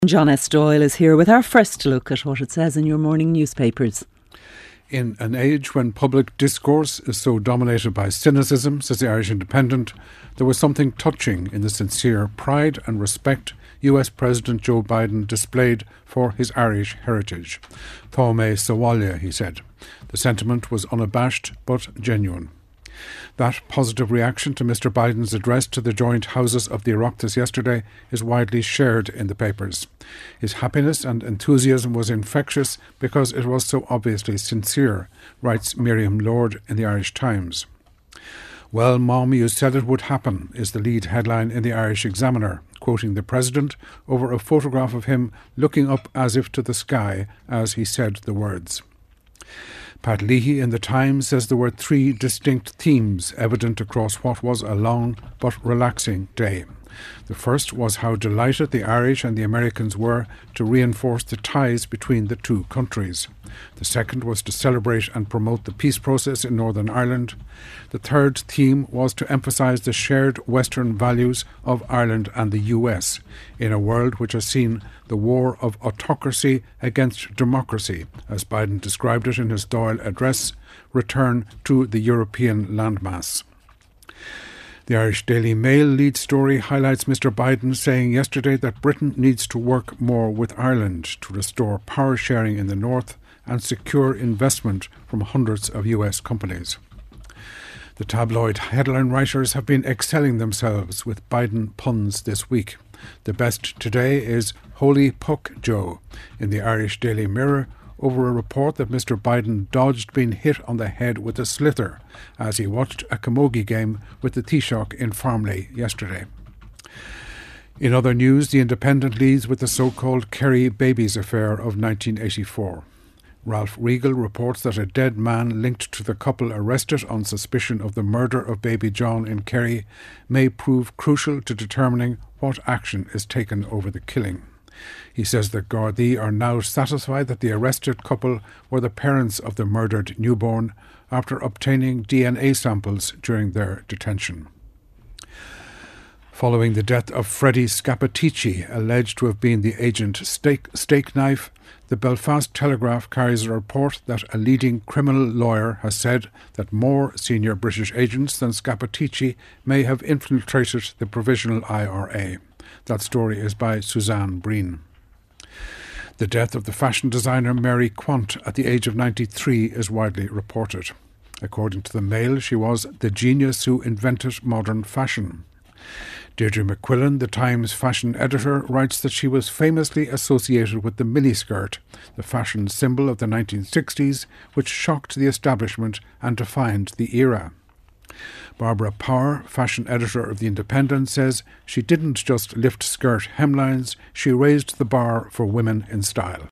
John S. Doyle is here with our first look at what it says in your morning newspapers. In an age when public discourse is so dominated by cynicism, says the Irish Independent, there was something touching in the sincere pride and respect US President Joe Biden displayed for his Irish heritage. Táimé sa bhaile, he said. The sentiment was unabashed but genuine. That positive reaction to Mr Biden's address to the joint houses of the Oireachtas yesterday is widely shared in the papers. His happiness and enthusiasm was infectious because it was so obviously sincere, writes Miriam Lord in the Irish Times. "Well, Mom, you said it would happen," is the lead headline in the Irish Examiner, quoting the President over a photograph of him looking up as if to the sky as he said the words. Pat Leahy in the Times says there were three distinct themes evident across what was a long but relaxing day. The first was how delighted the Irish and the Americans were to reinforce the ties between the two countries. The second was to celebrate and promote the peace process in Northern Ireland. The third theme was to emphasise the shared Western values of Ireland and the US in a world which has seen the war of autocracy against democracy, as Biden described it in his Dáil address, return to the European landmass. The Irish Daily Mail lead story highlights Mr Biden saying yesterday that Britain needs to work more with Ireland to restore power sharing in the north and secure investment from hundreds of US companies. The tabloid headline writers have been excelling themselves with Biden puns this week. The best today is Holy Puck Joe in the Irish Daily Mirror over a report that Mr Biden dodged being hit on the head with a sliotar as he watched a camogie game with the Taoiseach in Farmley yesterday. In other news, the Independent leads with the so-called Kerry babies affair of 1984. Ralph Regal reports that a dead man linked to the couple arrested on suspicion of the murder of baby John in Kerry may prove crucial to determining what action is taken over the killing. He says that Gardaí are now satisfied that the arrested couple were the parents of the murdered newborn after obtaining DNA samples during their detention. Following the death of Freddie Scappaticci, alleged to have been the agent Steak Knife, the Belfast Telegraph carries a report that a leading criminal lawyer has said that more senior British agents than Scappaticci may have infiltrated the Provisional IRA. That story is by Suzanne Breen. The death of the fashion designer Mary Quant at the age of 93 is widely reported. According to the Mail, she was the genius who invented modern fashion. Deirdre McQuillan, the Times fashion editor, writes that she was famously associated with the miniskirt, the fashion symbol of the 1960s, which shocked the establishment and defined the era. Barbara Power, fashion editor of The Independent, says she didn't just lift skirt hemlines, she raised the bar for women in style.